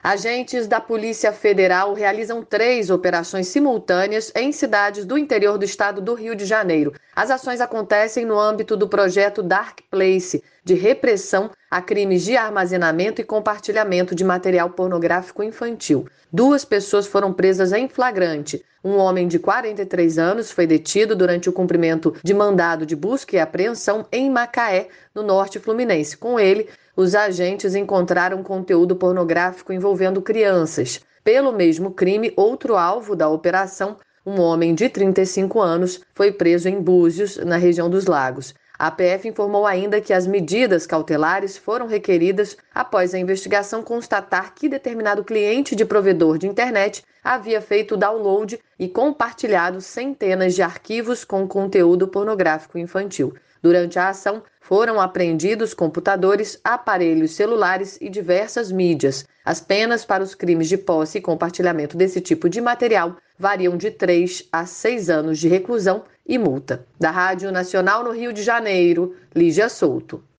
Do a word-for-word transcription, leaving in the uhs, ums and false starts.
Agentes da Polícia Federal realizam três operações simultâneas em cidades do interior do estado do Rio de Janeiro. As ações acontecem no âmbito do projeto Dark Place, de repressão a crimes de armazenamento e compartilhamento de material pornográfico infantil. Duas pessoas foram presas em flagrante. Um homem de quarenta e três anos foi detido durante o cumprimento de mandado de busca e apreensão em Macaé, no norte fluminense. Com ele, os agentes encontraram conteúdo pornográfico envolvendo crianças. Pelo mesmo crime, outro alvo da operação, um homem de trinta e cinco anos, foi preso em Búzios, na região dos Lagos. A P F informou ainda que as medidas cautelares foram requeridas após a investigação constatar que determinado cliente de provedor de internet havia feito download e compartilhado centenas de arquivos com conteúdo pornográfico infantil. Durante a ação, foram apreendidos computadores, aparelhos celulares e diversas mídias. As penas para os crimes de posse e compartilhamento desse tipo de material variam de três a seis anos de reclusão e multa. Da Rádio Nacional no Rio de Janeiro, Lígia Souto.